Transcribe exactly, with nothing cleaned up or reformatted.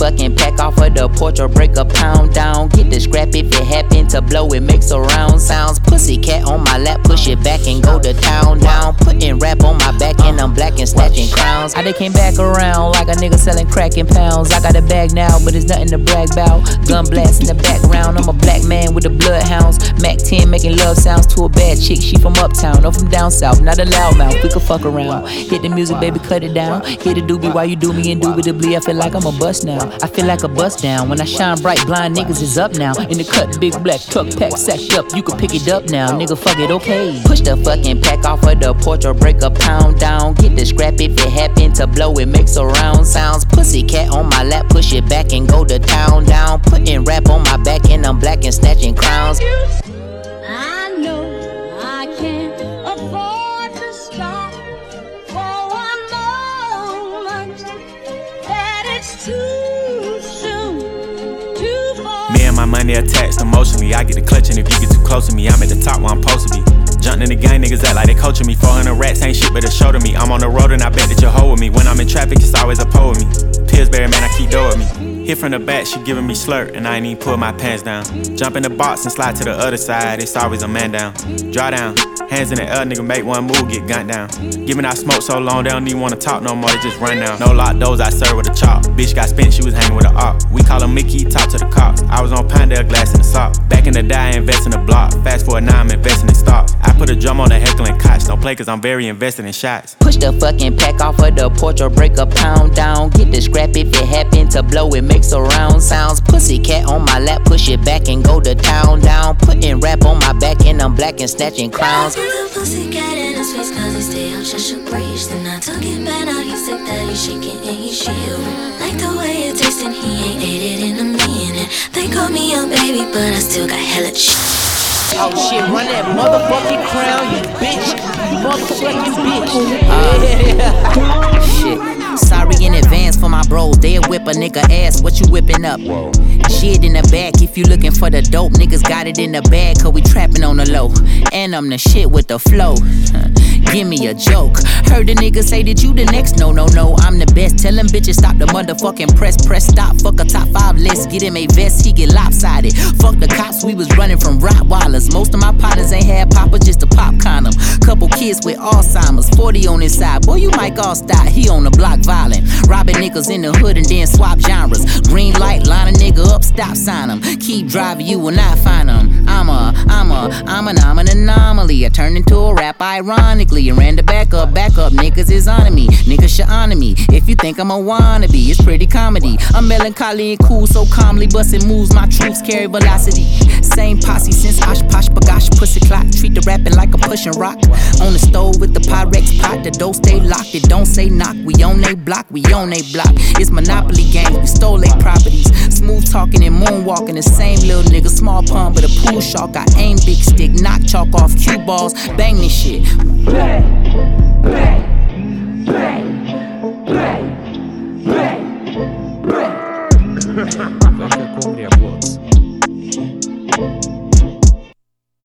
fucking pack off of the porch or break a pound down. Get the scrap if it happen to blow, it makes a round sounds. Pussy cat on my lap, push it back and go to town down. Putting rap on my back and I'm black and snatching crowns. I done came back around like a nigga selling crack in pounds. I got a bag now, but it's nothing to brag about. Gun blast in the background, I'm a black man with the bloodhounds. Mac ten making love sounds to a bad chick, she from uptown, or from down south, not a loudmouth, we could fuck around. Hit the music, baby, cut it down. Hit the doobie while you do me indubitably. I feel like I'm a bust now. I feel like a bust down. When I shine bright, blind niggas is up now. In the cut, big black truck, pack sacked up. You can pick it up now, nigga, fuck it, okay. Push the fucking pack off of the porch or break a pound down. Get the scrap if it happen to blow, it makes a round sounds. Pussy cat on my lap, push it back and go to town down. Putting rap on my back and I'm black and snatching crowns. I know I can't afford to stop for one moment. That it's too soon, too far. Me and my money attached emotionally. I get the clutching if you get too close to me. I'm at the top where I'm supposed to be. Jumping in the gang, niggas act like they coaching me. four hundred rats ain't shit but a show to me. I'm on the road and I bet that you'll hold with me. When I'm in traffic, it's always a pole with me. Pillsbury, man, I keep dough with me. Hit from the back, she giving me slurp, and I ain't even pull my pants down. Jump in the box and slide to the other side, it's always a man down. Draw down, hands in the air, nigga make one move, get gunned down. Giving out smoke so long, they don't even wanna talk no more, they just run down. No lock doors, I serve with a chop. Bitch got spent, she was hanging with a op. We call her Mickey, talk to the cops. I was on Pinedale, glass in the sock. Back in the day, I invest in the block. Fast forward now, I'm investing in stock. I put a drum on the heckling cots. Don't play cause I'm very invested in shots. Push the fucking pack off of the porch or break a pound down. Get the scrap if it happen to blow, it makes a round sounds. Pussy cat on my lap, push it back and go to town down. Putting rap on my back and I'm black and snatching crowns. Put the pussy cat in his face cause he stay out, just should breach. Then I took it back, now he's sick that he's shaking and he's shivering. Like the way it tastes and he ain't ate it in a minute. They call me a baby but I still got hella shit. Oh shit, run that motherfucking crown, you bitch. You motherfucking bitch. Uh, shit. Sorry in advance for my bros. They'll whip a nigga ass. What you whipping up? Shit in the back. If you looking for the dope, niggas got it in the bag. Cause we trapping on the low. And I'm the shit with the flow. Give me a joke. Heard the nigga say that you the next. No, no, no, I'm the best. Tell them bitches stop the motherfucking press. Press stop. Fuck a top five list. Get him a vest. He get lopsided. Fuck the cops. We was running from Rottweilers. Most of my partners ain't had papa, just a pop condom. Couple kids with Alzheimer's. forty on his side. Boy, you might all stop. He on the block violent. Robbing niggas in the hood and then swap genres. Green light, line a nigga up, stop sign him. Keep driving, you will not find him. I'm a, I'm a, I'm an, I'm an anomaly. I turned into a rap ironically and ran the back up, back up. Niggas is on me, niggas should honor me. If you think I'm a wannabe, it's pretty comedy. I'm melancholy and cool, so calmly busting moves. My troops carry velocity. Same posse since Osh Posh Bagosh pussy clock. Treat the rapping like a pushing rock. On the stove with the Pyrex pot, the door stay locked. It don't say knock. We on they block, we on they block. It's Monopoly games, we stole they properties. Smooth talking and moonwalking, the same little nigga. Small pun but a pool shark. I aim big stick, knock chalk off cue balls. Bang this shit.